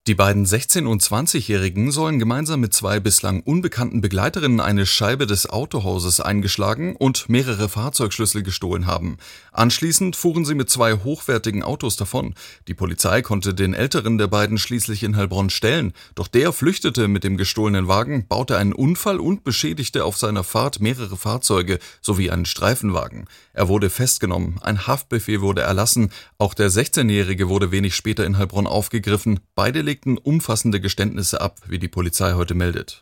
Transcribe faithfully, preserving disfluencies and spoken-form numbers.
Die beiden sechzehn- und zwanzigjährigen sollen gemeinsam mit zwei bislang unbekannten Begleiterinnen eine Scheibe des Autohauses eingeschlagen und mehrere Fahrzeugschlüssel gestohlen haben. Anschließend fuhren sie mit zwei hochwertigen Autos davon. Die Polizei konnte den älteren der beiden schließlich in Heilbronn stellen, doch der flüchtete mit dem gestohlenen Wagen, baute einen Unfall und beschädigte auf seiner Fahrt mehrere Fahrzeuge sowie einen Streifenwagen. Er wurde festgenommen, ein Haftbefehl wurde erlassen, auch der sechzehnjährige wurde wenig später in Heilbronn aufgegriffen. Beide legten umfassende Geständnisse ab, wie die Polizei heute meldet.